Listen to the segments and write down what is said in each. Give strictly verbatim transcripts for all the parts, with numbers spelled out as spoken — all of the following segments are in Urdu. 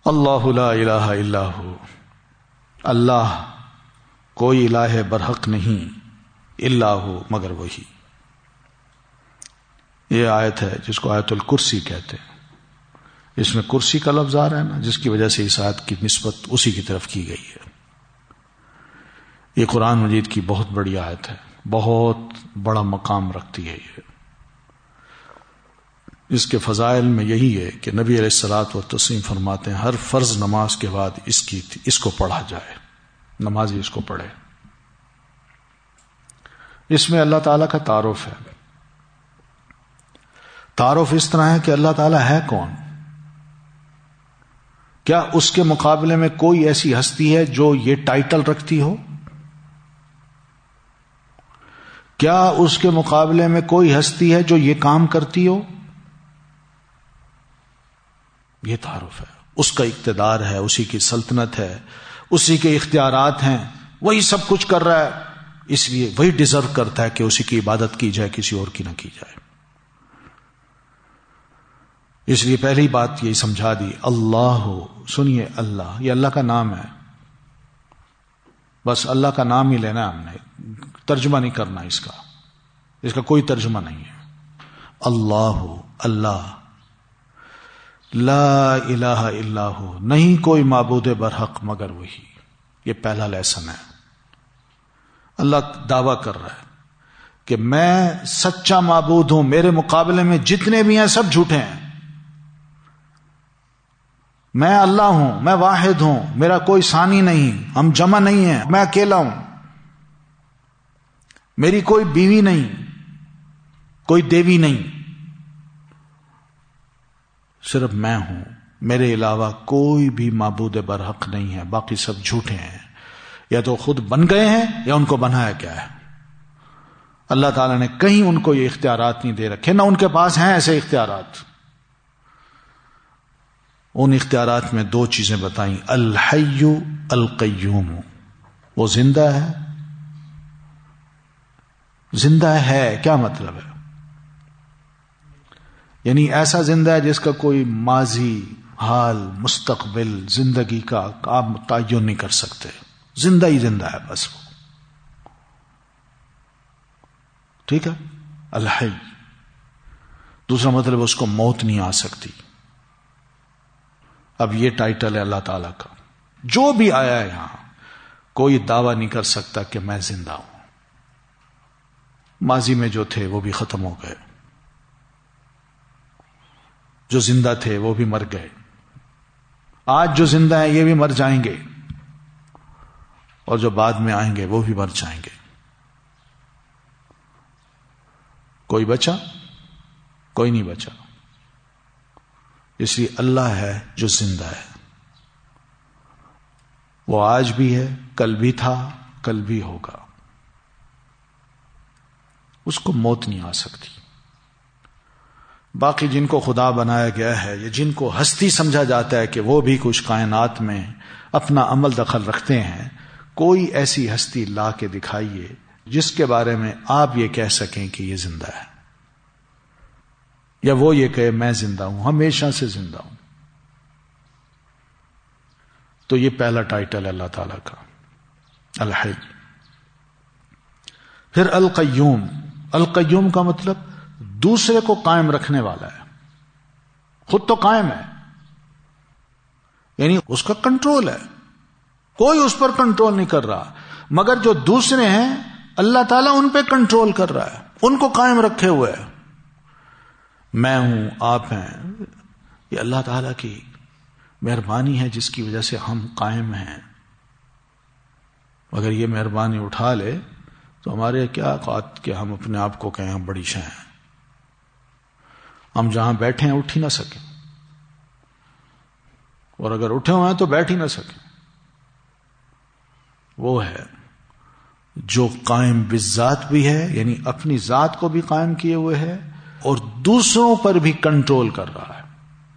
اللہ لا الہ الا ہو، اللہ کوئی الہ برحق نہیں، الا ہو مگر وہی۔ یہ آیت ہے جس کو آیت الکرسی کہتے ہیں۔ اس میں کرسی کا لفظ آ رہا ہے نا، جس کی وجہ سے اس آیت کی نسبت اسی کی طرف کی گئی ہے۔ یہ قرآن مجید کی بہت بڑی آیت ہے، بہت بڑا مقام رکھتی ہے یہ۔ اس کے فضائل میں یہی ہے کہ نبی علیہ الصلوۃ والتسلیم فرماتے ہیں ہر فرض نماز کے بعد اس کی اس کو پڑھا جائے، نمازی اس کو پڑھے۔ اس میں اللہ تعالیٰ کا تعارف ہے۔ تعارف اس طرح ہے کہ اللہ تعالیٰ ہے کون؟ کیا اس کے مقابلے میں کوئی ایسی ہستی ہے جو یہ ٹائٹل رکھتی ہو؟ کیا اس کے مقابلے میں کوئی ہستی ہے جو یہ کام کرتی ہو؟ یہ تعارف ہے، اس کا اقتدار ہے، اسی کی سلطنت ہے، اسی کے اختیارات ہیں، وہی سب کچھ کر رہا ہے، اس لیے وہی ڈیزرو کرتا ہے کہ اسی کی عبادت کی جائے، کسی اور کی نہ کی جائے۔ اس لیے پہلی بات یہی سمجھا دی، اللہ ہو، سنیے اللہ، یہ اللہ کا نام ہے، بس اللہ کا نام ہی لینا ہے ہم نے، ترجمہ نہیں کرنا اس کا، اس کا کوئی ترجمہ نہیں ہے۔ اللہ ہو، اللہ، لا الہ الا ہو، نہیں کوئی معبود برحق مگر وہی۔ یہ پہلا لیسن ہے۔ اللہ دعویٰ کر رہا ہے کہ میں سچا معبود ہوں، میرے مقابلے میں جتنے بھی ہیں سب جھوٹے ہیں۔ میں اللہ ہوں، میں واحد ہوں، میرا کوئی ثانی نہیں، ہم جمع نہیں ہیں، میں اکیلا ہوں، میری کوئی بیوی نہیں، کوئی دیوی نہیں، صرف میں ہوں، میرے علاوہ کوئی بھی معبود برحق نہیں ہے، باقی سب جھوٹے ہیں، یا تو خود بن گئے ہیں یا ان کو بنایا گیا ہے۔ اللہ تعالیٰ نے کہیں ان کو یہ اختیارات نہیں دے رکھے، نہ ان کے پاس ہیں ایسے اختیارات۔ ان اختیارات میں دو چیزیں بتائیں، الحی القیوم، وہ زندہ ہے۔ زندہ ہے کیا مطلب ہے؟ یعنی ایسا زندہ ہے جس کا کوئی ماضی، حال، مستقبل، زندگی کا آپ تعین نہیں کر سکتے، زندہ ہی زندہ ہے بس وہ، ٹھیک ہے، الحی۔ دوسرا مطلب اس کو موت نہیں آ سکتی۔ اب یہ ٹائٹل ہے اللہ تعالی کا، جو بھی آیا ہے یہاں کوئی دعویٰ نہیں کر سکتا کہ میں زندہ ہوں۔ ماضی میں جو تھے وہ بھی ختم ہو گئے، جو زندہ تھے وہ بھی مر گئے، آج جو زندہ ہیں یہ بھی مر جائیں گے، اور جو بعد میں آئیں گے وہ بھی مر جائیں گے۔ کوئی بچا؟ کوئی نہیں بچا۔ اس لیے اللہ ہے جو زندہ ہے، وہ آج بھی ہے، کل بھی تھا، کل بھی ہوگا، اس کو موت نہیں آ سکتی۔ باقی جن کو خدا بنایا گیا ہے یا جن کو ہستی سمجھا جاتا ہے کہ وہ بھی کچھ کائنات میں اپنا عمل دخل رکھتے ہیں، کوئی ایسی ہستی لا کے دکھائیے جس کے بارے میں آپ یہ کہہ سکیں کہ یہ زندہ ہے، یا وہ یہ کہے میں زندہ ہوں، ہمیشہ سے زندہ ہوں۔ تو یہ پہلا ٹائٹل ہے اللہ تعالی کا، الحی۔ پھر القیوم۔ القیوم کا مطلب دوسرے کو قائم رکھنے والا ہے، خود تو قائم ہے، یعنی اس کا کنٹرول ہے، کوئی اس پر کنٹرول نہیں کر رہا، مگر جو دوسرے ہیں اللہ تعالیٰ ان پہ کنٹرول کر رہا ہے، ان کو قائم رکھے ہوئے ہے۔ میں ہوں، آپ ہیں، یہ اللہ تعالیٰ کی مہربانی ہے جس کی وجہ سے ہم قائم ہیں۔ اگر یہ مہربانی اٹھا لے تو ہمارے کیا اوقات کہ ہم اپنے آپ کو کہیں ہم بڑی شے ہیں، ہم جہاں بیٹھے ہیں اٹھ ہی نہ سکیں، اور اگر اٹھے ہوئے ہیں تو بیٹھ ہی نہ سکیں۔ وہ ہے جو قائم بالذات بھی ہے، یعنی اپنی ذات کو بھی قائم کیے ہوئے ہے اور دوسروں پر بھی کنٹرول کر رہا ہے۔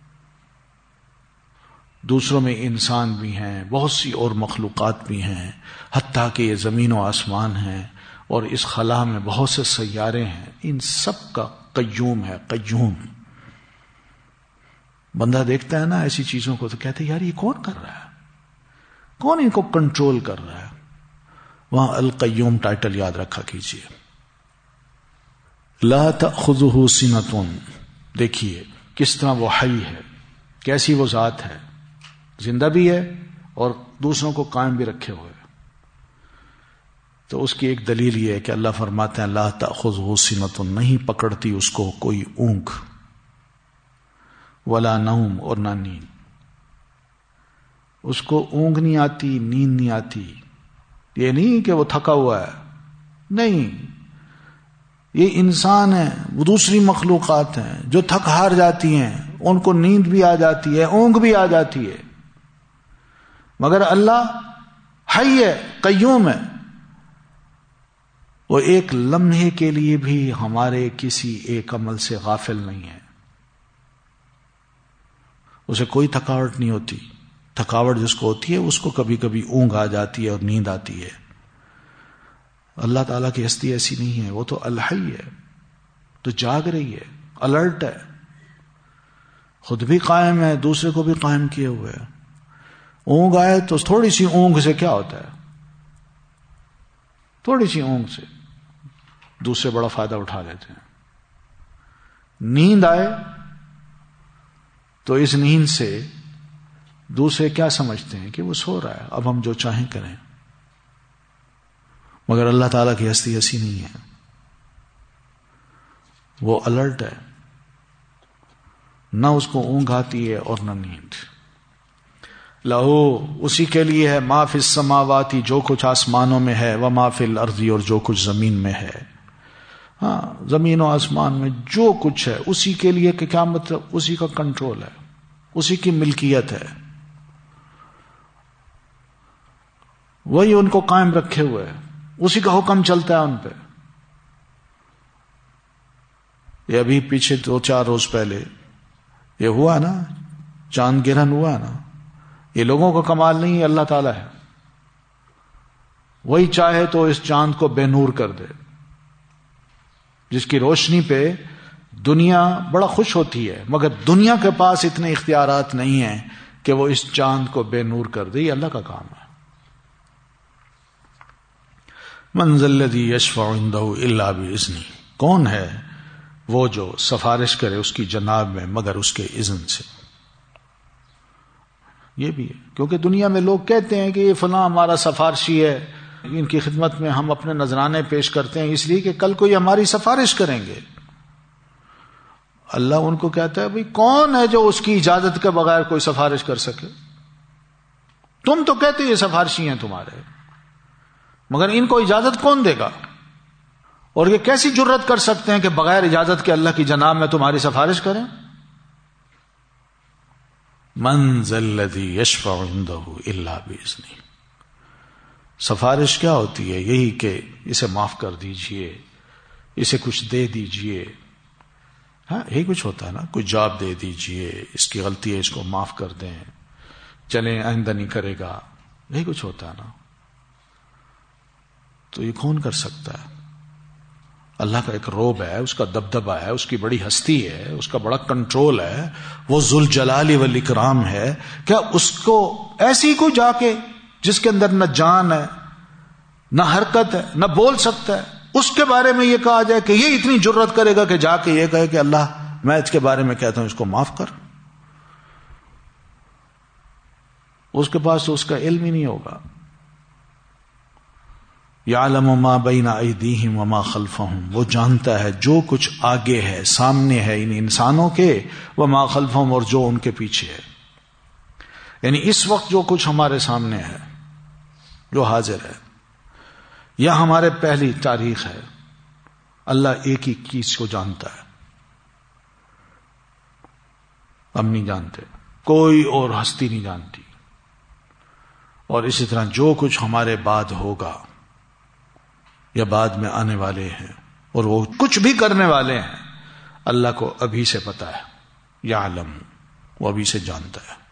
دوسروں میں انسان بھی ہیں، بہت سی اور مخلوقات بھی ہیں، حتیٰ کہ یہ زمین و آسمان ہیں، اور اس خلا میں بہت سے سیارے ہیں، ان سب کا قیوم ہے، قیوم۔ بندہ دیکھتا ہے نا ایسی چیزوں کو تو کہتے ہیں یار یہ کون کر رہا ہے, کون ان کو کنٹرول کر رہا ہے. وہاں القیوم ٹائٹل یاد رکھا کیجئے. لا تأخذہ سنۃ, دیکھیے کس طرح وہ حی ہے, کیسی وہ ذات ہے, زندہ بھی ہے اور دوسروں کو قائم بھی رکھے ہوئے. تو اس کی ایک دلیل یہ ہے کہ اللہ فرماتے ہیں لا تأخذہ سنۃ, نہیں پکڑتی اس کو کوئی اونگ, ولا نوم, اور نہ نیند. اس کو اونگ نہیں آتی, نیند نہیں آتی. یہ نہیں کہ وہ تھکا ہوا ہے, نہیں, یہ انسان ہے, وہ دوسری مخلوقات ہیں جو تھک ہار جاتی ہیں, ان کو نیند بھی آ جاتی ہے, اونگ بھی آ جاتی ہے. مگر اللہ حی ہے, قیوم ہے, وہ ایک لمحے کے لیے بھی ہمارے کسی ایک عمل سے غافل نہیں ہے. اسے کوئی تھکاوٹ نہیں ہوتی. تھکاوٹ جس کو ہوتی ہے اس کو کبھی کبھی اونگ آ جاتی ہے اور نیند آتی ہے. اللہ تعالیٰ کی ہستی ایسی نہیں ہے, وہ تو الحی ہے, تو جاگ رہی ہے, الرٹ ہے, خود بھی قائم ہے, دوسرے کو بھی قائم کیے ہوئے ہے. اونگ آئے تو تھوڑی سی اونگ سے کیا ہوتا ہے, تھوڑی سی اونگ سے دوسرے بڑا فائدہ اٹھا لیتے ہیں. نیند آئے تو اس نیند سے دوسرے کیا سمجھتے ہیں کہ وہ سو رہا ہے, اب ہم جو چاہیں کریں. مگر اللہ تعالیٰ کی ہستی ایسی نہیں ہے, وہ الرٹ ہے, نہ اس کو اونگ آتی ہے اور نہ نیند. لہو, اسی کے لیے ہے, ما فی السماواتی, جو کچھ آسمانوں میں ہے, و ما فی الارض, اور جو کچھ زمین میں ہے. ہاں, زمین و آسمان میں جو کچھ ہے اسی کے لیے, کہ کیا مطلب, اسی کا کنٹرول ہے, اسی کی ملکیت ہے, وہی ان کو قائم رکھے ہوئے ہے, اسی کا حکم چلتا ہے ان پہ. یہ ابھی پیچھے دو چار روز پہلے یہ ہوا نا, چاند گرہن ہوا نا, یہ لوگوں کا کمال نہیں ہے, اللہ تعالیٰ ہے. وہی چاہے تو اس چاند کو بے نور کر دے, جس کی روشنی پہ دنیا بڑا خوش ہوتی ہے, مگر دنیا کے پاس اتنے اختیارات نہیں ہیں کہ وہ اس چاند کو بے نور کر دے. یہ اللہ کا کام ہے. من ذا الذی یشفع عندہ الا باذنہ, کون ہے وہ جو سفارش کرے اس کی جناب میں مگر اس کے اذن سے. یہ بھی ہے, کیونکہ دنیا میں لوگ کہتے ہیں کہ یہ فلاں ہمارا سفارشی ہے, ان کی خدمت میں ہم اپنے نذرانے پیش کرتے ہیں اس لیے کہ کل کو یہ ہماری سفارش کریں گے. اللہ ان کو کہتا ہے بھئی کون ہے جو اس کی اجازت کے بغیر کوئی سفارش کر سکے؟ تم تو کہتے یہ سفارشی ہیں تمہارے, مگر ان کو اجازت کون دے گا؟ اور یہ کیسی جرت کر سکتے ہیں کہ بغیر اجازت کے اللہ کی جناب میں تمہاری سفارش کریں؟ من ذا الذی یشفع عندہ الا باذنہ. سفارش کیا ہوتی ہے؟ یہی کہ اسے معاف کر دیجئے, اسے کچھ دے دیجئے. ہاں, یہی کچھ ہوتا ہے نا, کوئی جاب دے دیجئے, اس کی غلطی ہے اس کو معاف کر دیں, چلیں آئندہ نہیں کرے گا, یہی کچھ ہوتا ہے نا. تو یہ کون کر سکتا ہے؟ اللہ کا ایک روب ہے, اس کا دبدبہ ہے, اس کی بڑی ہستی ہے, اس کا بڑا کنٹرول ہے, وہ ذوالجلال والاکرام ہے. کیا اس کو ایسی کو جا کے جس کے اندر نہ جان ہے نہ حرکت ہے نہ بول سکتا ہے, اس کے بارے میں یہ کہا جائے کہ یہ اتنی جرت کرے گا کہ جا کے یہ کہے کہ اللہ میں اس کے بارے میں کہتا ہوں اس کو معاف کر؟ اس کے پاس تو اس کا علم ہی نہیں ہوگا. یعلم ما بین ایدیہم وما خلفہم, وہ جانتا ہے جو کچھ آگے ہے, سامنے ہے ان انسانوں کے, وما خلفہم, اور جو ان کے پیچھے ہے. یعنی اس وقت جو کچھ ہمارے سامنے ہے, جو حاضر ہے, یا ہمارے پہلی تاریخ ہے, اللہ ایک ہی چیز کو جانتا ہے, ہم نہیں جانتے, کوئی اور ہستی نہیں جانتی. اور اسی طرح جو کچھ ہمارے بعد ہوگا یا بعد میں آنے والے ہیں اور وہ کچھ بھی کرنے والے ہیں, اللہ کو ابھی سے پتا ہے. یعلم, وہ ابھی سے جانتا ہے.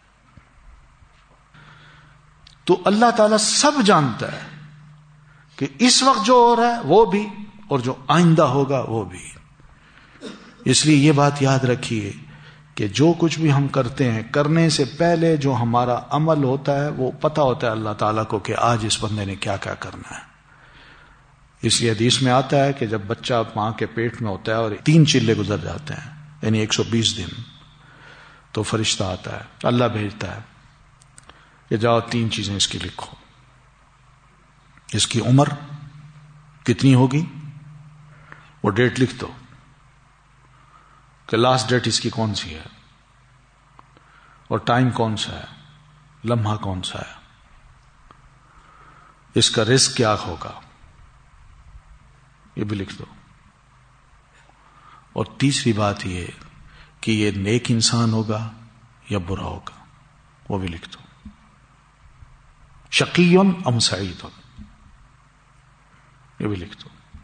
تو اللہ تعالیٰ سب جانتا ہے کہ اس وقت جو ہو رہا ہے وہ بھی, اور جو آئندہ ہوگا وہ بھی. اس لیے یہ بات یاد رکھیے کہ جو کچھ بھی ہم کرتے ہیں کرنے سے پہلے جو ہمارا عمل ہوتا ہے وہ پتہ ہوتا ہے اللہ تعالیٰ کو کہ آج اس بندے نے کیا کیا کرنا ہے. اس لیے حدیث میں آتا ہے کہ جب بچہ ماں کے پیٹ میں ہوتا ہے اور تین چلے گزر جاتے ہیں یعنی ایک سو بیس دن تو فرشتہ آتا ہے, اللہ بھیجتا ہے کہ جاؤ تین چیزیں اس کی لکھو. اس کی عمر کتنی ہوگی وہ ڈیٹ لکھ دو کہ لاسٹ ڈیٹ اس کی کون سی ہے اور ٹائم کون سا ہے, لمحہ کون سا ہے, اس کا رزق کیا ہوگا یہ بھی لکھ دو. اور تیسری بات یہ کہ یہ نیک انسان ہوگا یا برا ہوگا وہ بھی لکھ دو. شقی ام سعید یہ بھی لکھ دو.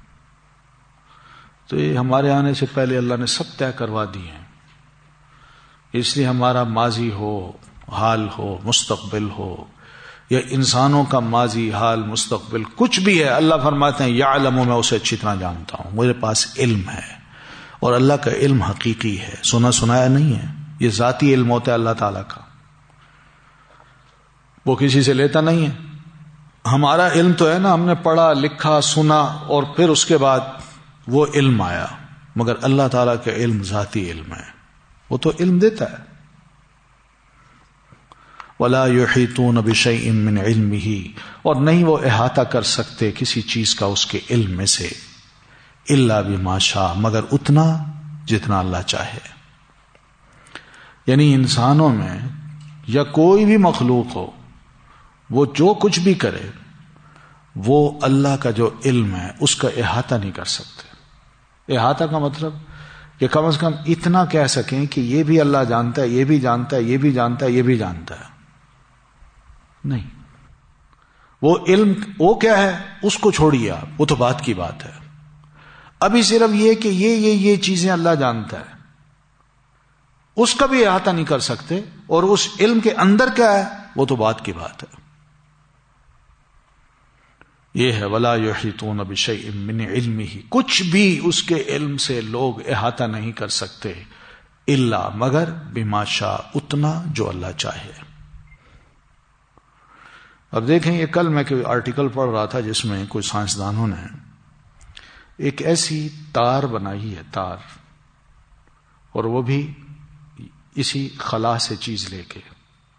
تو یہ ہمارے آنے سے پہلے اللہ نے سب طے کروا دی ہیں. اس لیے ہمارا ماضی ہو, حال ہو, مستقبل ہو, یا انسانوں کا ماضی, حال, مستقبل کچھ بھی ہے, اللہ فرماتے ہیں یعلم, میں اسے اچھی طرح جانتا ہوں, میرے پاس علم ہے. اور اللہ کا علم حقیقی ہے, سنا سنایا نہیں ہے. یہ ذاتی علم ہوتا ہے اللہ تعالیٰ کا, وہ کسی سے لیتا نہیں ہے. ہمارا علم تو ہے نا, ہم نے پڑھا لکھا سنا اور پھر اس کے بعد وہ علم آیا, مگر اللہ تعالیٰ کا علم ذاتی علم ہے, وہ تو علم دیتا ہے. وَلَا يُحِيطُونَ بِشَيْءٍ مِّنْ عِلْمِهِ, اور نہیں وہ احاطہ کر سکتے کسی چیز کا اس کے علم میں سے, إِلَّا بِمَا شَاءَ, مگر اتنا جتنا اللہ چاہے. یعنی انسانوں میں یا کوئی بھی مخلوق ہو, وہ جو کچھ بھی کرے وہ اللہ کا جو علم ہے اس کا احاطہ نہیں کر سکتے. احاطہ کا مطلب کہ کم از کم اتنا کہہ سکیں کہ یہ بھی اللہ جانتا ہے, یہ بھی جانتا ہے, یہ بھی جانتا ہے, یہ بھی جانتا ہے. نہیں, وہ علم وہ کیا ہے اس کو چھوڑیے آپ, وہ تو بات کی بات ہے. ابھی صرف یہ کہ یہ یہ یہ چیزیں اللہ جانتا ہے, اس کا بھی احاطہ نہیں کر سکتے, اور اس علم کے اندر کیا ہے وہ تو بات کی بات ہے. یہ ہے وَلَا يُحِيطُونَ بِشَيْءٍ مِّنْ عِلْمِهِ, کچھ بھی اس کے علم سے لوگ احاطہ نہیں کر سکتے, الا مگر بما شاء, اتنا جو اللہ چاہے. اب دیکھیں, یہ کل میں کوئی آرٹیکل پڑھ رہا تھا جس میں کوئی سائنسدانوں نے ایک ایسی تار بنائی ہے, تار, اور وہ بھی اسی خلا سے چیز لے کے,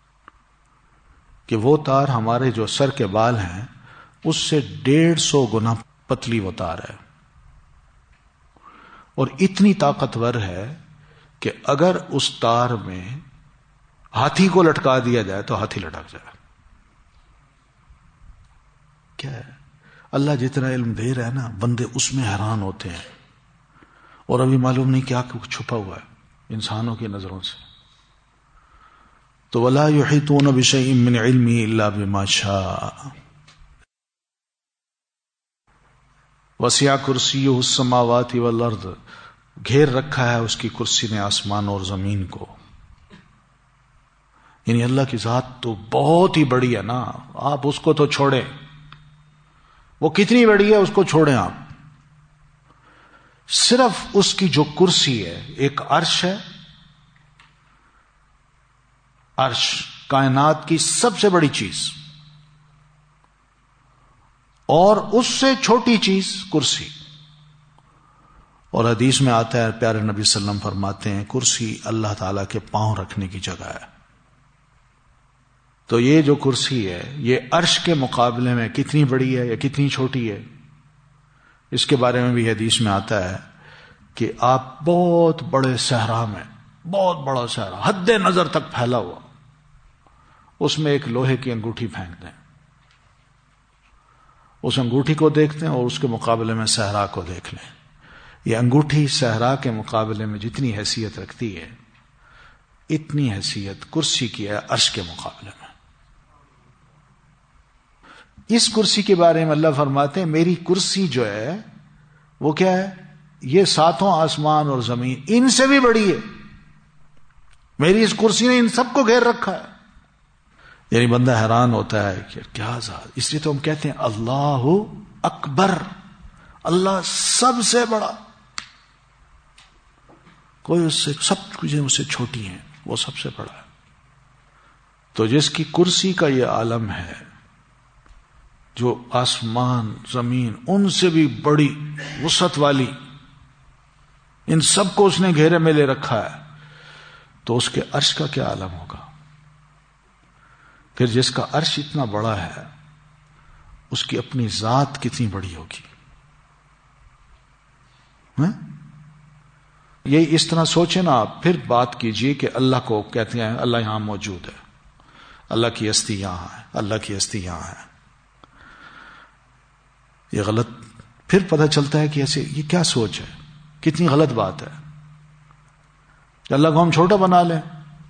کہ وہ تار ہمارے جو سر کے بال ہیں اس سے ڈیڑھ سو گنا پتلی وہ تار ہے, اور اتنی طاقتور ہے کہ اگر اس تار میں ہاتھی کو لٹکا دیا جائے تو ہاتھی لٹک جائے. کیا ہے, اللہ جتنا علم دے رہا ہے نا, بندے اس میں حیران ہوتے ہیں, اور ابھی معلوم نہیں کیا کچھ چھپا ہوا ہے انسانوں کی نظروں سے. تو وَلَا يُحِيطُونَ بِشَيْءٍ مِّنْ عِلْمِهِ إِلَّا بِمَا شَاءَ وَسِعَ كُرْسِيُّهُ السَّمَاوَاتِ وَالْأَرْضَ, گھیر رکھا ہے اس کی کرسی نے آسمان اور زمین کو. یعنی اللہ کی ذات تو بہت ہی بڑی ہے نا, آپ اس کو تو چھوڑیں, وہ کتنی بڑی ہے اس کو چھوڑیں آپ. صرف اس کی جو کرسی ہے, ایک عرش ہے, عرش کائنات کی سب سے بڑی چیز, اور اس سے چھوٹی چیز کرسی. اور حدیث میں آتا ہے, پیارے نبی صلی اللہ علیہ وسلم فرماتے ہیں کرسی اللہ تعالیٰ کے پاؤں رکھنے کی جگہ ہے. تو یہ جو کرسی ہے یہ عرش کے مقابلے میں کتنی بڑی ہے یا کتنی چھوٹی ہے, اس کے بارے میں بھی حدیث میں آتا ہے کہ آپ بہت بڑے صحرا میں, بہت بڑا صحرا حد نظر تک پھیلا ہوا, اس میں ایک لوہے کی انگوٹھی پھینک دیں, اس انگوٹھی کو دیکھتے ہیں اور اس کے مقابلے میں صحرا کو دیکھ لیں. یہ انگوٹھی صحرا کے مقابلے میں جتنی حیثیت رکھتی ہے اتنی حیثیت کرسی کی ہے عرش کے مقابلے میں. اس کرسی کے بارے میں اللہ فرماتے ہیں میری کرسی جو ہے وہ کیا ہے, یہ ساتوں آسمان اور زمین ان سے بھی بڑی ہے. میری اس کرسی نے ان سب کو گھیر رکھا ہے. یعنی بندہ حیران ہوتا ہے کہ کیا ذات. اس لیے تو ہم کہتے ہیں اللہ اکبر, اللہ سب سے بڑا. کوئی اس سے سب چیزیں اس سے چھوٹی ہیں، وہ سب سے بڑا ہے. تو جس کی کرسی کا یہ عالم ہے، جو آسمان زمین ان سے بھی بڑی وسعت والی، ان سب کو اس نے گھیرے میں لے رکھا ہے، تو اس کے عرش کا کیا عالم ہوگا؟ پھر جس کا عرش اتنا بڑا ہے، اس کی اپنی ذات کتنی بڑی ہوگی. ہاں؟ یہی اس طرح سوچے نا آپ، پھر بات کیجئے کہ اللہ کو کہتے ہیں اللہ یہاں موجود ہے، اللہ کی ہستی یہاں ہے، اللہ کی ہستی یہاں ہے. یہ غلط، پھر پتہ چلتا ہے کہ ایسے یہ کیا سوچ ہے، کتنی غلط بات ہے کہ اللہ کو ہم چھوٹا بنا لیں.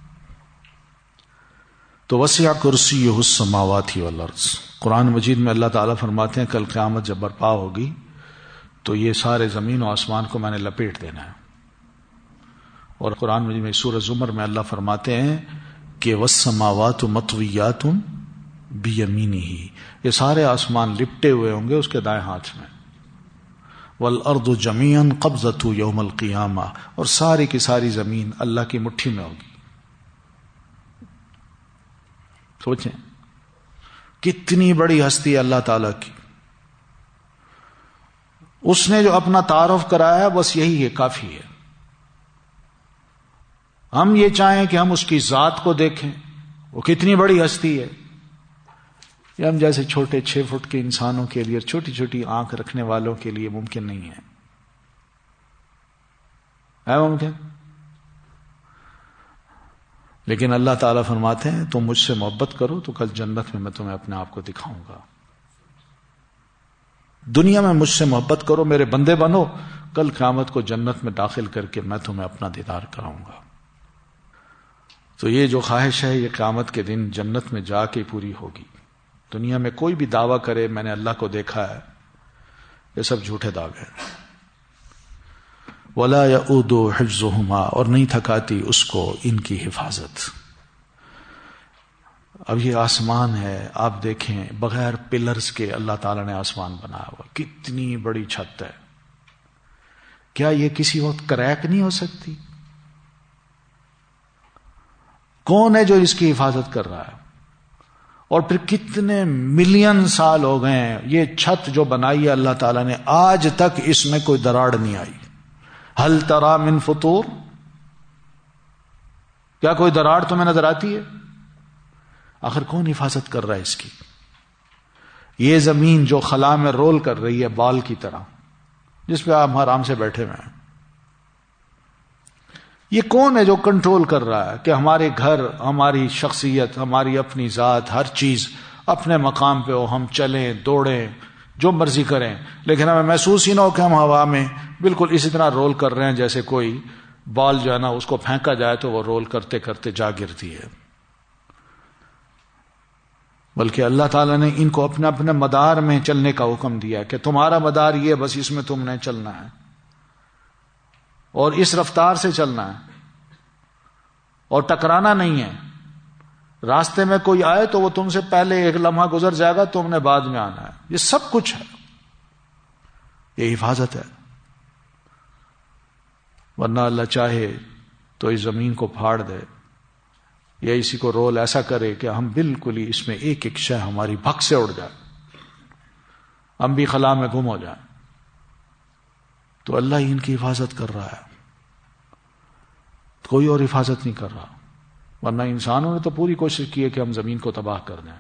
تو وسع کرسیہ السماوات والارض، قرآن مجید میں اللہ تعالیٰ فرماتے ہیں کل قیامت جب برپا ہوگی تو یہ سارے زمین و آسمان کو میں نے لپیٹ دینا ہے. اور قرآن مجید میں سورہ زمر میں اللہ فرماتے ہیں کہ والسماوات مطویات بیمینہ، یہ سارے آسمان لپٹے ہوئے ہوں گے اس کے دائیں ہاتھ میں. والارض جميعا قبضته یوم القیامہ، اور ساری کی ساری زمین اللہ کی مٹھی میں ہوگی. سوچیں کتنی بڑی ہستی ہے اللہ تعالی کی. اس نے جو اپنا تعارف کرایا ہے بس یہی ہے، کافی ہے. ہم یہ چاہیں کہ ہم اس کی ذات کو دیکھیں، وہ کتنی بڑی ہستی ہے، یہ ہم جیسے چھوٹے چھ فٹ کے انسانوں کے لیے، چھوٹی چھوٹی آنکھ رکھنے والوں کے لیے ممکن نہیں ہے. ہے ممکن؟ لیکن اللہ تعالیٰ فرماتے ہیں تم مجھ سے محبت کرو تو کل جنت میں میں تمہیں اپنے آپ کو دکھاؤں گا. دنیا میں مجھ سے محبت کرو، میرے بندے بنو، کل قیامت کو جنت میں داخل کر کے میں تمہیں اپنا دیدار کراؤں گا. تو یہ جو خواہش ہے یہ قیامت کے دن جنت میں جا کے پوری ہوگی. دنیا میں کوئی بھی دعویٰ کرے میں نے اللہ کو دیکھا ہے، یہ سب جھوٹے دعوے ہیں. وَلَا يَؤُودُ حِفْظُهُمَا، اور نہیں تھکاتی اس کو ان کی حفاظت. اب یہ آسمان ہے، آپ دیکھیں بغیر پلرز کے اللہ تعالیٰ نے آسمان بنایا ہوا، کتنی بڑی چھت ہے. کیا یہ کسی وقت کریک نہیں ہو سکتی؟ کون ہے جو اس کی حفاظت کر رہا ہے؟ اور پھر کتنے ملین سال ہو گئے ہیں یہ چھت جو بنائی ہے اللہ تعالیٰ نے، آج تک اس میں کوئی دراڑ نہیں آئی. ہل ترا من فطور، کیا کوئی دراڑ تمہیں نظر آتی ہے؟ آخر کون حفاظت کر رہا ہے اس کی؟ یہ زمین جو خلا میں رول کر رہی ہے بال کی طرح، جس پہ آپ آرام سے بیٹھے ہوئے ہیں، یہ کون ہے جو کنٹرول کر رہا ہے کہ ہمارے گھر، ہماری شخصیت، ہماری اپنی ذات، ہر چیز اپنے مقام پہ ہو، ہم چلیں دوڑیں جو مرضی کریں، لیکن ہمیں محسوس ہی نہ ہو کہ ہم ہوا میں بالکل اسی طرح رول کر رہے ہیں جیسے کوئی بال جو ہے نا اس کو پھینکا جائے تو وہ رول کرتے کرتے جا گرتی ہے. بلکہ اللہ تعالیٰ نے ان کو اپنے اپنے مدار میں چلنے کا حکم دیا کہ تمہارا مدار یہ، بس اس میں تم نے چلنا ہے اور اس رفتار سے چلنا ہے اور ٹکرانا نہیں ہے. راستے میں کوئی آئے تو وہ تم سے پہلے ایک لمحہ گزر جائے گا، تم نے بعد میں آنا ہے. یہ سب کچھ ہے، یہ حفاظت ہے. ورنہ اللہ چاہے تو اس زمین کو پھاڑ دے یا اسی کو رول ایسا کرے کہ ہم بالکل ہی اس میں ایک ایک شے ہماری بھگ سے اڑ جائے، ہم بھی خلا میں گم ہو جائیں. تو اللہ ہی ان کی حفاظت کر رہا ہے، کوئی اور حفاظت نہیں کر رہا. ورنہ انسانوں نے تو پوری کوشش کی ہے کہ ہم زمین کو تباہ کر دیں.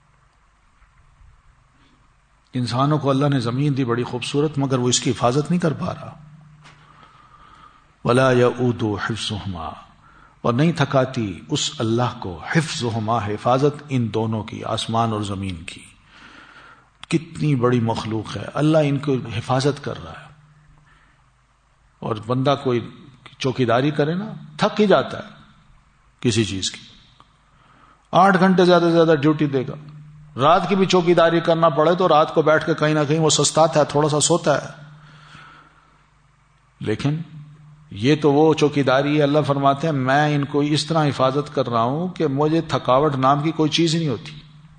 انسانوں کو اللہ نے زمین دی بڑی خوبصورت، مگر وہ اس کی حفاظت نہیں کر پا رہا. وَلَا يَؤُودُ حِفْظُهُمَا، اور نہیں تھکاتی اس اللہ کو حفظہما، حفاظت ان دونوں کی، آسمان اور زمین کی. کتنی بڑی مخلوق ہے، اللہ ان کو حفاظت کر رہا ہے. اور بندہ کوئی چوکیداری کرے نا تھک ہی جاتا ہے کسی چیز کی. آٹھ گھنٹے زیادہ سے زیادہ ڈیوٹی دے گا، رات کی بھی چوکیداری کرنا پڑے تو رات کو بیٹھ کے کہیں نہ کہیں وہ سستاتا ہے، تھوڑا سا سوتا ہے. لیکن یہ تو وہ چوکیداری ہے، اللہ فرماتے ہیں میں ان کو اس طرح حفاظت کر رہا ہوں کہ مجھے تھکاوٹ نام کی کوئی چیز ہی نہیں ہوتی.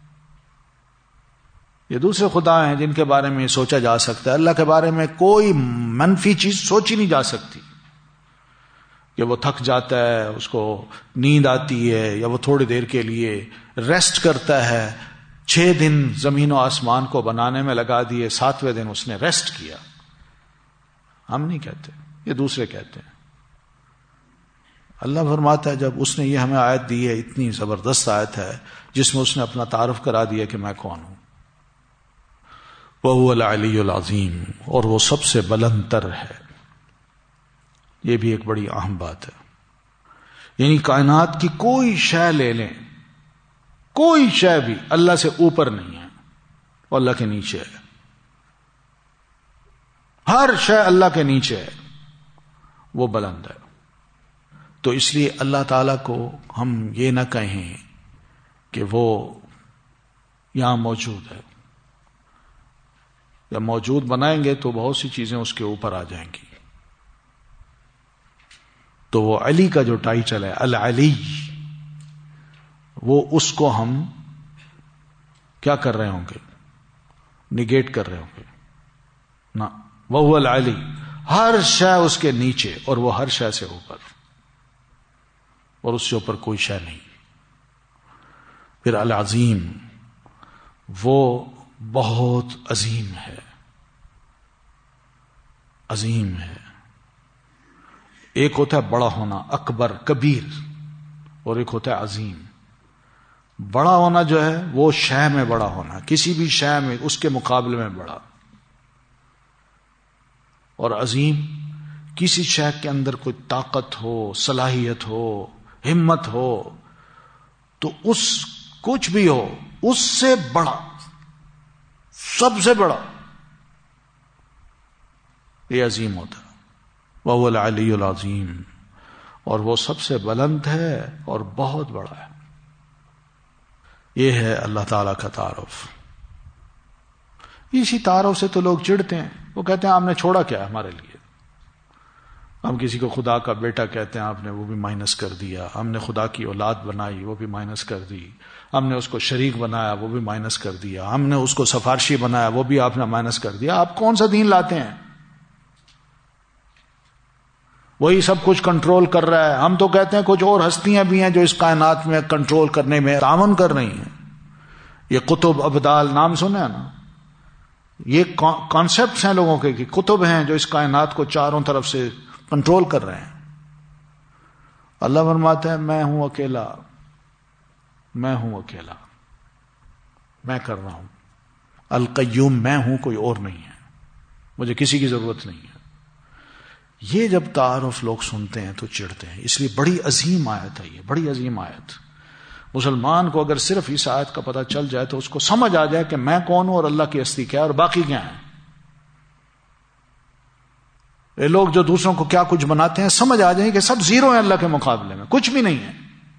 یہ دوسرے خدا ہیں جن کے بارے میں سوچا جا سکتا ہے، اللہ کے بارے میں کوئی منفی چیز سوچی نہیں جا سکتی. کہ وہ تھک جاتا ہے، اس کو نیند آتی ہے، یا وہ تھوڑی دیر کے لیے ریسٹ کرتا ہے. چھ دن زمین و آسمان کو بنانے میں لگا دیے، ساتویں دن اس نے ریسٹ کیا. ہم نہیں کہتے، یہ دوسرے کہتے ہیں. اللہ فرماتا ہے جب اس نے یہ ہمیں آیت دی ہے، اتنی زبردست آیت ہے جس میں اس نے اپنا تعارف کرا دیا کہ میں کون ہوں. وَهُوَ الْعَلِيُّ الْعَظِيمُ، اور وہ سب سے بلند تر ہے. یہ بھی ایک بڑی اہم بات ہے. یعنی کائنات کی کوئی شے لے لیں، کوئی شے بھی اللہ سے اوپر نہیں ہے، وہ اللہ کے نیچے ہے. ہر شے اللہ کے نیچے ہے، وہ بلند ہے. تو اس لیے اللہ تعالی کو ہم یہ نہ کہیں کہ وہ یہاں موجود ہے. یا موجود بنائیں گے تو بہت سی چیزیں اس کے اوپر آ جائیں گی. تو وہ علی کا جو ٹائٹل ہے العلی، وہ اس کو ہم کیا کر رہے ہوں گے؟ نگیٹ کر رہے ہوں گے. نہ، وہ العلی، ہر شے اس کے نیچے اور وہ ہر شے سے اوپر، اور اس سے اوپر کوئی شے نہیں. پھر العظیم، وہ بہت عظیم ہے، عظیم ہے. ایک ہوتا ہے بڑا ہونا، اکبر، کبیر، اور ایک ہوتا ہے عظیم. بڑا ہونا جو ہے وہ شے میں بڑا ہونا، کسی بھی شے میں اس کے مقابلے میں بڑا. اور عظیم، کسی شے کے اندر کوئی طاقت ہو، صلاحیت ہو، ہمت ہو، تو اس کچھ بھی ہو اس سے بڑا، سب سے بڑا، یہ عظیم ہوتا ہے. وَهُوَ الْعَلِيُّ الْعَظِيمُ، اور وہ سب سے بلند ہے اور بہت بڑا ہے. یہ ہے اللہ تعالی کا تعارف. اسی تعارف سے تو لوگ چڑھتے ہیں. وہ کہتے ہیں آپ نے چھوڑا کیا ہمارے لیے؟ ہم کسی کو خدا کا بیٹا کہتے ہیں، آپ نے وہ بھی مائنس کر دیا. ہم نے خدا کی اولاد بنائی، وہ بھی مائنس کر دی. ہم نے اس کو شریک بنایا، وہ بھی مائنس کر دیا. ہم نے اس کو سفارشی بنایا، وہ بھی آپ نے مائنس کر دیا. آپ کون سا دین لاتے ہیں؟ وہی سب کچھ کنٹرول کر رہا ہے. ہم تو کہتے ہیں کچھ اور ہستیاں بھی ہیں جو اس کائنات میں کنٹرول کرنے میں تعاون کر رہی ہیں. یہ قطب ابدال نام سنے ہیں نا؟ یہ کانسیپٹس ہیں لوگوں کے کہ کتب ہیں جو اس کائنات کو چاروں طرف سے کنٹرول کر رہے ہیں. اللہ فرماتا ہے میں ہوں اکیلا، میں ہوں اکیلا، میں کر رہا ہوں. القیوم میں ہوں، کوئی اور نہیں ہے، مجھے کسی کی ضرورت نہیں ہے. یہ جب تعارف لوگ سنتے ہیں تو چڑھتے ہیں. اس لیے بڑی عظیم آیت ہے، یہ بڑی عظیم آیت. مسلمان کو اگر صرف اس آیت کا پتہ چل جائے تو اس کو سمجھ آ جائے کہ میں کون ہوں اور اللہ کی ہستی کیا ہے اور باقی کیا ہیں. یہ لوگ جو دوسروں کو کیا کچھ بناتے ہیں، سمجھ آ جائیں کہ سب زیرو ہیں اللہ کے مقابلے میں، کچھ بھی نہیں ہے.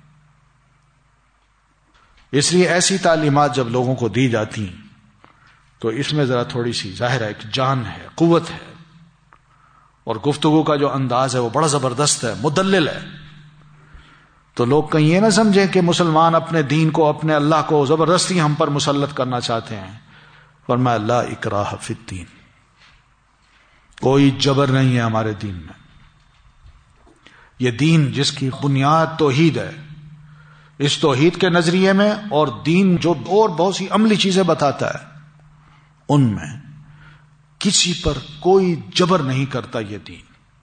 اس لیے ایسی تعلیمات جب لوگوں کو دی جاتی تو اس میں ذرا تھوڑی سی ظاہر ہے کہ جان ہے، قوت ہے، اور گفتگو کا جو انداز ہے وہ بڑا زبردست ہے، مدلل ہے. تو لوگ کہیں یہ نہ سمجھیں کہ مسلمان اپنے دین کو، اپنے اللہ کو زبردستی ہم پر مسلط کرنا چاہتے ہیں. فرمایا لا اکراہ فی الدین، کوئی جبر نہیں ہے ہمارے دین میں. یہ دین جس کی بنیاد توحید ہے، اس توحید کے نظریے میں، اور دین جو اور بہت سی عملی چیزیں بتاتا ہے، ان میں کسی پر کوئی جبر نہیں کرتا. یہ دین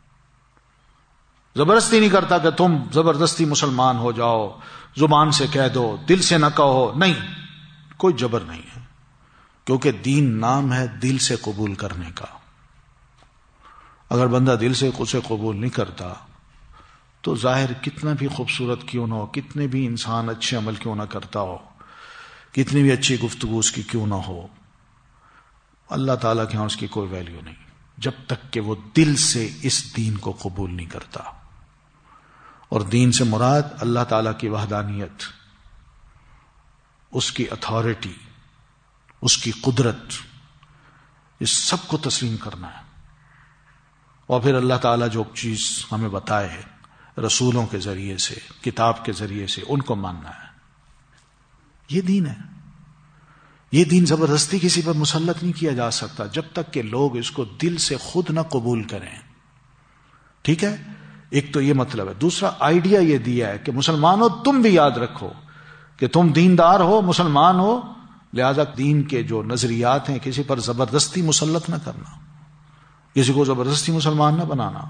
زبردستی نہیں کرتا کہ تم زبردستی مسلمان ہو جاؤ، زبان سے کہہ دو، دل سے نہ کہو. نہیں، کوئی جبر نہیں ہے، کیونکہ دین نام ہے دل سے قبول کرنے کا. اگر بندہ دل سے اسے قبول نہیں کرتا تو ظاہر کتنا بھی خوبصورت کیوں نہ ہو، کتنے بھی انسان اچھے عمل کیوں نہ کرتا ہو، کتنی بھی اچھی گفتگو اس کی کیوں نہ ہو، اللہ تعالیٰ کے ہاں اس کی کوئی ویلیو نہیں جب تک کہ وہ دل سے اس دین کو قبول نہیں کرتا. اور دین سے مراد اللہ تعالیٰ کی وحدانیت، اس کی اتھارٹی، اس کی قدرت، اس سب کو تسلیم کرنا ہے. اور پھر اللہ تعالیٰ جو چیز ہمیں بتائے رسولوں کے ذریعے سے، کتاب کے ذریعے سے، ان کو ماننا ہے. یہ دین ہے. یہ دین زبردستی کسی پر مسلط نہیں کیا جا سکتا جب تک کہ لوگ اس کو دل سے خود نہ قبول کریں. ٹھیک ہے؟ ایک تو یہ مطلب ہے. دوسرا آئیڈیا یہ دیا ہے کہ مسلمانوں تم بھی یاد رکھو کہ تم دیندار ہو، مسلمان ہو، لہذا دین کے جو نظریات ہیں کسی پر زبردستی مسلط نہ کرنا، کسی کو زبردستی مسلمان نہ بنانا.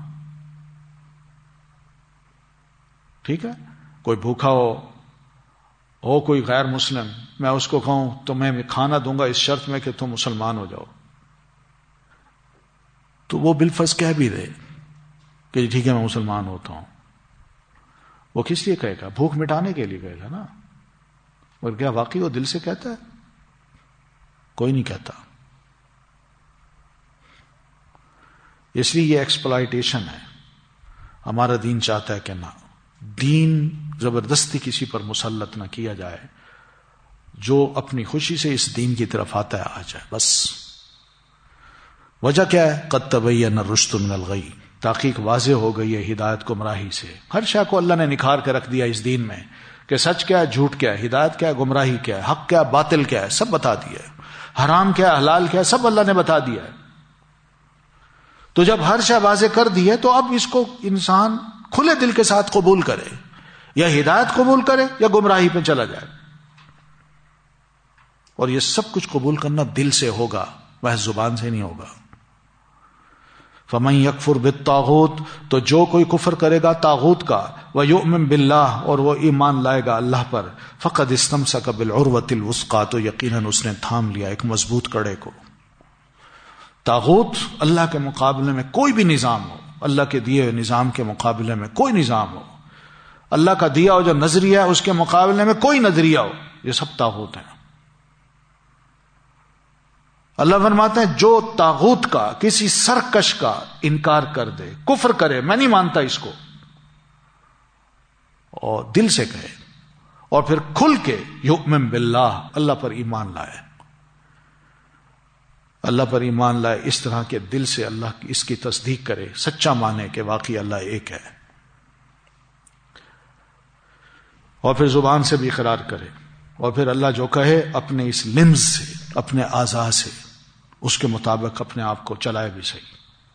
ٹھیک ہے؟ کوئی بھوکا ہو ہو کوئی غیر مسلم، میں اس کو کہوں تمہیں میں کھانا دوں گا اس شرط میں کہ تم مسلمان ہو جاؤ، تو وہ بالفرض کہہ بھی دے کہ ٹھیک ہے میں مسلمان ہوتا ہوں. وہ کس لیے کہے گا؟ بھوک مٹانے کے لیے کہے گا نا. اور کیا واقعی وہ دل سے کہتا ہے؟ کوئی نہیں کہتا. اس لیے یہ ایکسپلائٹیشن ہے. ہمارا دین چاہتا ہے کہ نہ، دین زبردستی کسی پر مسلط نہ کیا جائے، جو اپنی خوشی سے اس دین کی طرف آتا ہے آ جائے بس. وجہ کیا ہے؟ قد تبین الرشد من الغی، تحقیق واضح ہو گئی ہے ہدایت گمراہی سے. ہر شے کو اللہ نے نکھار کے رکھ دیا اس دین میں کہ سچ کیا ہے، جھوٹ کیا ہے، ہدایت کیا ہے، گمراہی کیا ہے، حق کیا ہے، باطل کیا ہے، سب بتا دیا ہے. حرام کیا ہے، حلال کیا ہے، سب اللہ نے بتا دیا ہے. تو جب ہر شے واضح کر دی ہے تو اب اس کو انسان کھلے دل کے ساتھ قبول کرے، یا ہدایت قبول کرے یا گمراہی پہ چلا جائے. اور یہ سب کچھ قبول کرنا دل سے ہوگا، محض زبان سے نہیں ہوگا. فَمَن يَكْفُرْ بِالطَّاغُوتِ، تو جو کوئی کفر کرے گا طاغوت کا، وَيُؤْمِن بِاللَّهِ، اور وہ ایمان لائے گا اللہ پر، فَقَدْ اسْتَمْسَكَ بِالْعُرْوَةِ الْوُثْقَىٰ، تو یقیناً اس نے تھام لیا ایک مضبوط کڑے کو. طاغوت اللہ کے مقابلے میں کوئی بھی نظام ہو، اللہ کے دیے ہوئے نظام کے مقابلے میں کوئی نظام ہو، اللہ کا دیا ہو جو نظریہ ہے اس کے مقابلے میں کوئی نظریہ ہو، یہ سب طاغوت ہیں. اللہ فرماتے ہیں جو طاغوت کا، کسی سرکش کا انکار کر دے، کفر کرے، میں نہیں مانتا اس کو، اور دل سے کہے اور پھر کھل کے یؤمن باللہ، اللہ پر ایمان لائے، اللہ پر ایمان لائے اس طرح کے دل سے اللہ کی اس کی تصدیق کرے، سچا مانے کہ واقعی اللہ ایک ہے، اور پھر زبان سے بھی اقرار کرے، اور پھر اللہ جو کہے اپنے اس لمز سے، اپنے اعضاء سے اس کے مطابق اپنے آپ کو چلائے بھی صحیح.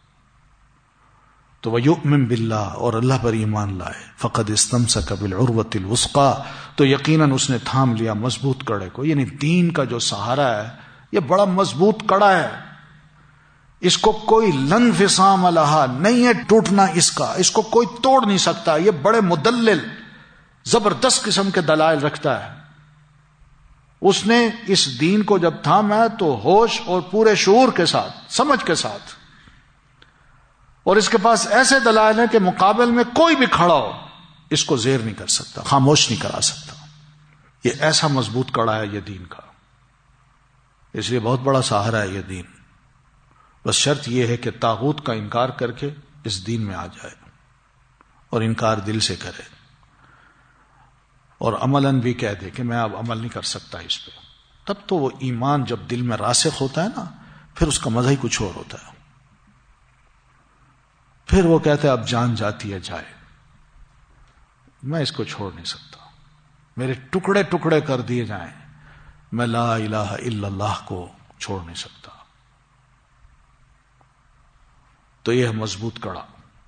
تو وَيُؤْمِن بِاللَّهِ، اور اللہ پر ایمان لائے، فَقَدْ اسْتَمْسَكَ بِالْعُرْوَةِ الْوُثْقَىٰ، تو یقیناً اس نے تھام لیا مضبوط کڑے کو. یعنی دین کا جو سہارا ہے یہ بڑا مضبوط کڑا ہے، اس کو کوئی لن فصام لہا، نہیں ہے ٹوٹنا اس کا، اس کو کوئی توڑ نہیں سکتا. یہ بڑے مدلل زبردست قسم کے دلائل رکھتا ہے. اس نے اس دین کو جب تھاما ہے تو ہوش اور پورے شعور کے ساتھ، سمجھ کے ساتھ، اور اس کے پاس ایسے دلائل ہیں کہ مقابل میں کوئی بھی کھڑا ہو اس کو زیر نہیں کر سکتا، خاموش نہیں کرا سکتا. یہ ایسا مضبوط کڑا ہے یہ دین کا، اس لیے بہت بڑا سہارا ہے یہ دین. بس شرط یہ ہے کہ طاغوت کا انکار کر کے اس دین میں آ جائے، اور انکار دل سے کرے، اور عملاً بھی کہہ دے کہ میں اب عمل نہیں کر سکتا اس پہ. تب تو وہ ایمان جب دل میں راسخ ہوتا ہے نا، پھر اس کا مزہ ہی کچھ اور ہوتا ہے. پھر وہ کہتا ہے اب جان جاتی ہے جائے، میں اس کو چھوڑ نہیں سکتا، میرے ٹکڑے ٹکڑے کر دیے جائیں، میں لا الہ الا اللہ کو چھوڑ نہیں سکتا. تو یہ ہے مضبوط کڑا،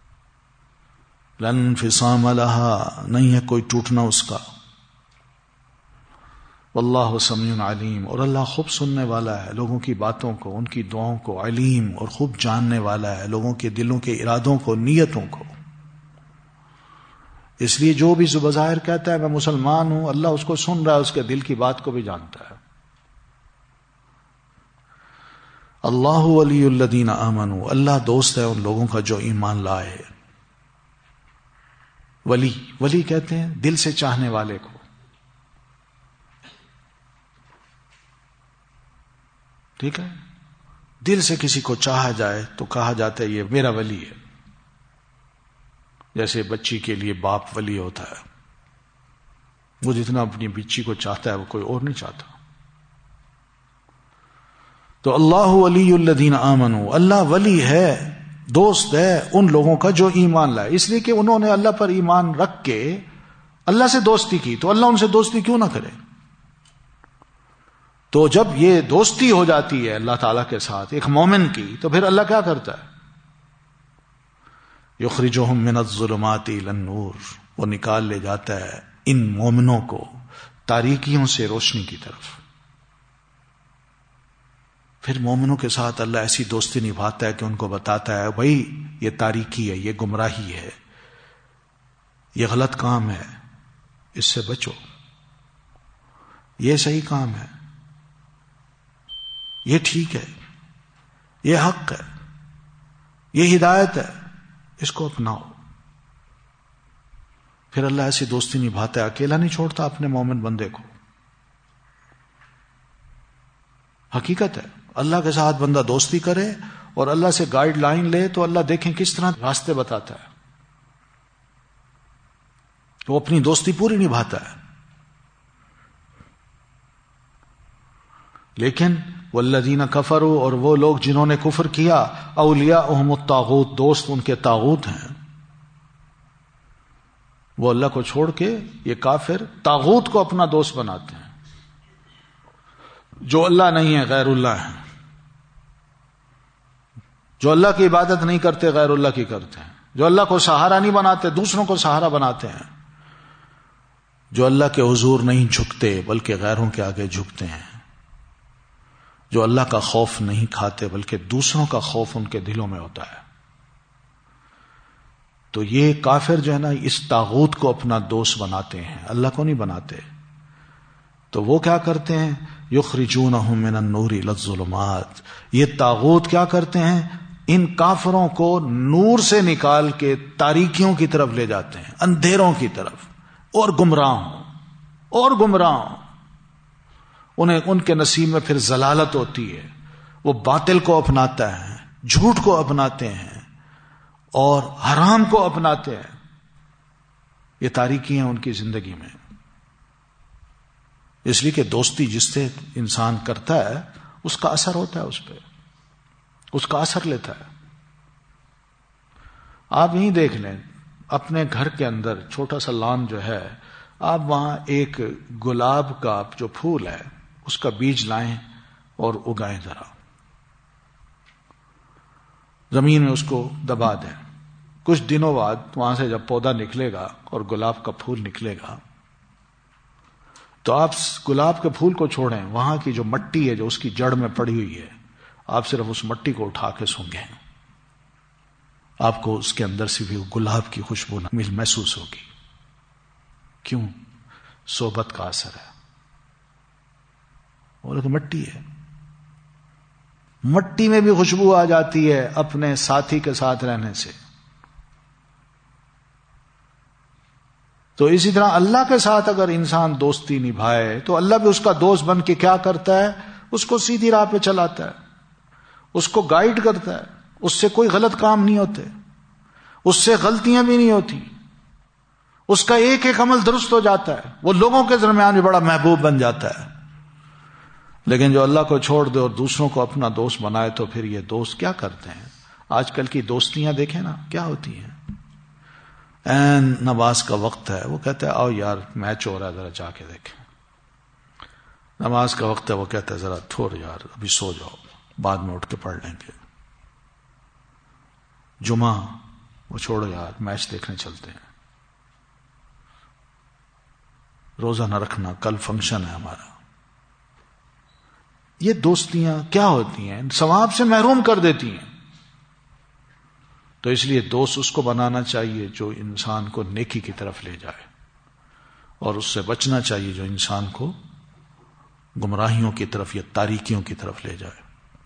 لن انفصام لہا، نہیں ہے کوئی ٹوٹنا اس کا. واللہ سمیع علیم، اور اللہ خوب سننے والا ہے لوگوں کی باتوں کو، ان کی دعاؤں کو، علیم، اور خوب جاننے والا ہے لوگوں کے دلوں کے ارادوں کو، نیتوں کو. اس لیے جو بھی بظاہر کہتا ہے میں مسلمان ہوں، اللہ اس کو سن رہا ہے، اس کے دل کی بات کو بھی جانتا ہے. اللہ ولی الذین آمنوا، اللہ دوست ہے ان لوگوں کا جو ایمان لائے. ولی ولی کہتے ہیں دل سے چاہنے والے کو. ٹھیک ہے، دل سے کسی کو چاہا جائے تو کہا جاتا ہے یہ میرا ولی ہے. جیسے بچی کے لیے باپ ولی ہوتا ہے، وہ جتنا اپنی بچی کو چاہتا ہے وہ کوئی اور نہیں چاہتا. تو اللہ ولی الذین آمنوا، اللہ ولی ہے، دوست ہے ان لوگوں کا جو ایمان لائے. اس لیے کہ انہوں نے اللہ پر ایمان رکھ کے اللہ سے دوستی کی، تو اللہ ان سے دوستی کیوں نہ کرے. تو جب یہ دوستی ہو جاتی ہے اللہ تعالیٰ کے ساتھ ایک مومن کی، تو پھر اللہ کیا کرتا ہے یخرجہم من الظلمات الی النور، وہ نکال لے جاتا ہے ان مومنوں کو تاریکیوں سے روشنی کی طرف. پھر مومنوں کے ساتھ اللہ ایسی دوستی نبھاتا ہے کہ ان کو بتاتا ہے بھائی یہ تاریکی ہے، یہ گمراہی ہے، یہ غلط کام ہے، اس سے بچو، یہ صحیح کام ہے، یہ ٹھیک ہے، یہ حق ہے، یہ ہدایت ہے، اس کو اپناؤ. پھر اللہ ایسی دوستی نبھاتا ہے، اکیلا نہیں چھوڑتا اپنے مومن بندے کو. حقیقت ہے اللہ کے ساتھ بندہ دوستی کرے اور اللہ سے گائیڈ لائن لے تو اللہ دیکھیں کس طرح راستے بتاتا ہے، وہ اپنی دوستی پوری نبھاتا ہے. لیکن والذین کفروا، اور وہ لوگ جنہوں نے کفر کیا، اولیاءہم الطاغوت، دوست ان کے طاغوت ہیں. وہ اللہ کو چھوڑ کے یہ کافر طاغوت کو اپنا دوست بناتے ہیں، جو اللہ نہیں ہے، غیر اللہ ہیں، جو اللہ کی عبادت نہیں کرتے، غیر اللہ کی کرتے ہیں، جو اللہ کو سہارا نہیں بناتے، دوسروں کو سہارا بناتے ہیں، جو اللہ کے حضور نہیں جھکتے بلکہ غیروں کے آگے جھکتے ہیں، جو اللہ کا خوف نہیں کھاتے بلکہ دوسروں کا خوف ان کے دلوں میں ہوتا ہے. تو یہ کافر جو ہے نا اس طاغوت کو اپنا دوست بناتے ہیں، اللہ کو نہیں بناتے. تو وہ کیا کرتے ہیں؟ یخرجونہم من النور الی الظلمات. یہ طاغوت کیا کرتے ہیں؟ ان کافروں کو نور سے نکال کے تاریکیوں کی طرف لے جاتے ہیں، اندھیروں کی طرف، اور گمراہ ہوں اور گمراہ ہوں. انہیں ان کے نصیب میں پھر ضلالت ہوتی ہے، وہ باطل کو اپناتا ہے، جھوٹ کو اپناتے ہیں اور حرام کو اپناتے ہیں. یہ تاریکی ہیں ان کی زندگی میں. اس لیے کہ دوستی جس سے انسان کرتا ہے اس کا اثر ہوتا ہے، اس پہ اس کا اثر لیتا ہے. آپ یہیں دیکھ لیں اپنے گھر کے اندر چھوٹا سا لان جو ہے، آپ وہاں ایک گلاب کا جو پھول ہے اس کا بیج لائیں اور اگائیں، ذرا زمین میں اس کو دبا دیں. کچھ دنوں بعد وہاں سے جب پودا نکلے گا اور گلاب کا پھول نکلے گا تو آپ گلاب کے پھول کو چھوڑیں، وہاں کی جو مٹی ہے جو اس کی جڑ میں پڑی ہوئی ہے، آپ صرف اس مٹی کو اٹھا کے سونگیں، آپ کو اس کے اندر سے بھی گلاب کی خوشبو محسوس ہوگی. کیوں؟ صحبت کا اثر ہے. اور تو مٹی ہے، مٹی میں بھی خوشبو آ جاتی ہے اپنے ساتھی کے ساتھ رہنے سے. تو اسی طرح اللہ کے ساتھ اگر انسان دوستی نبھائے تو اللہ بھی اس کا دوست بن کے کیا کرتا ہے؟ اس کو سیدھی راہ پہ چلاتا ہے، اس کو گائیڈ کرتا ہے، اس سے کوئی غلط کام نہیں ہوتے، اس سے غلطیاں بھی نہیں ہوتی، اس کا ایک ایک عمل درست ہو جاتا ہے، وہ لوگوں کے درمیان بھی بڑا محبوب بن جاتا ہے. لیکن جو اللہ کو چھوڑ دے اور دوسروں کو اپنا دوست بنائے تو پھر یہ دوست کیا کرتے ہیں؟ آج کل کی دوستیاں دیکھیں نا کیا ہوتی ہیں. این نماز کا وقت ہے، وہ کہتے ہیں آؤ یار میچ ہو رہا ہے ذرا جا کے دیکھیں. نماز کا وقت ہے، وہ کہتا ہے ذرا تھوڑ یار ابھی سو جاؤ، بعد میں اٹھ کے پڑھ لیں گے. جمعہ، وہ چھوڑو یار میچ دیکھنے چلتے ہیں. روزہ نہ رکھنا، کل فنکشن ہے ہمارا. یہ دوستیاں کیا ہوتی ہیں؟ ثواب سے محروم کر دیتی ہیں. تو اس لیے دوست اس کو بنانا چاہیے جو انسان کو نیکی کی طرف لے جائے، اور اس سے بچنا چاہیے جو انسان کو گمراہیوں کی طرف یا تاریکیوں کی طرف لے جائے.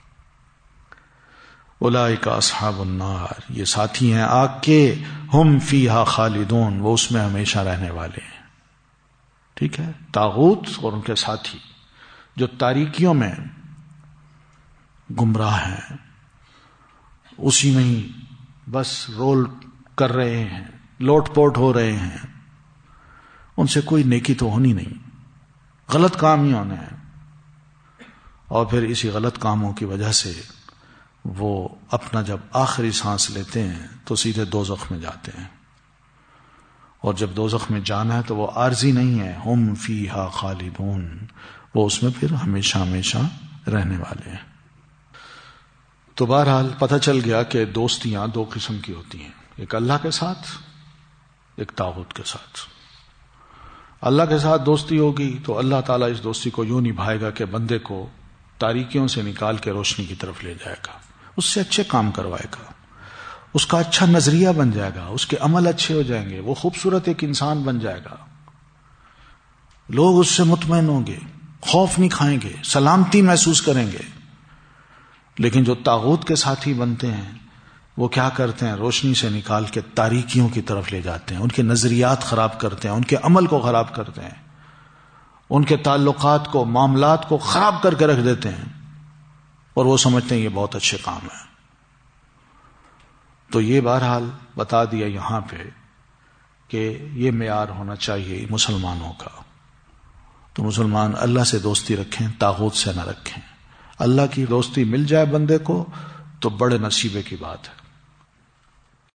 اولئک اصحاب النار، یہ ساتھی ہیں آگ کے، ہم فیہا خالدون، وہ اس میں ہمیشہ رہنے والے ہیں. ٹھیک ہے، طاغوت اور ان کے ساتھی جو تاریکیوں میں گمراہ ہیں، اسی میں ہی بس رول کر رہے ہیں، لوٹ پوٹ ہو رہے ہیں، ان سے کوئی نیکی تو ہونی نہیں، غلط کام ہی ہونے ہیں. اور پھر اسی غلط کاموں کی وجہ سے وہ اپنا جب آخری سانس لیتے ہیں تو سیدھے دوزخ میں جاتے ہیں. اور جب دوزخ میں جانا ہے تو وہ عارضی نہیں ہے، ہم فیہا خالدون، وہ اس میں پھر ہمیشہ ہمیشہ رہنے والے ہیں. تو بہرحال پتہ چل گیا کہ دوستیاں دو قسم کی ہوتی ہیں. ایک اللہ کے ساتھ، ایک طاغوت کے ساتھ۔ اللہ کے ساتھ دوستی ہوگی تو اللہ تعالیٰ اس دوستی کو یوں نبھائے گا کہ بندے کو تاریکیوں سے نکال کے روشنی کی طرف لے جائے گا، اس سے اچھے کام کروائے گا، اس کا اچھا نظریہ بن جائے گا، اس کے عمل اچھے ہو جائیں گے، وہ خوبصورت ایک انسان بن جائے گا، لوگ اس سے مطمئن ہوں گے، خوف نہیں کھائیں گے، سلامتی محسوس کریں گے۔ لیکن جو طاغوت کے ساتھی بنتے ہیں وہ کیا کرتے ہیں؟ روشنی سے نکال کے تاریکیوں کی طرف لے جاتے ہیں، ان کے نظریات خراب کرتے ہیں، ان کے عمل کو خراب کرتے ہیں، ان کے تعلقات کو، معاملات کو خراب کر کے رکھ دیتے ہیں، اور وہ سمجھتے ہیں یہ بہت اچھے کام ہے۔ تو یہ بہرحال بتا دیا یہاں پہ کہ یہ معیار ہونا چاہیے مسلمانوں کا۔ تو مسلمان اللہ سے دوستی رکھیں، طاغوت سے نہ رکھیں۔ اللہ کی دوستی مل جائے بندے کو تو بڑے نصیبے کی بات ہے۔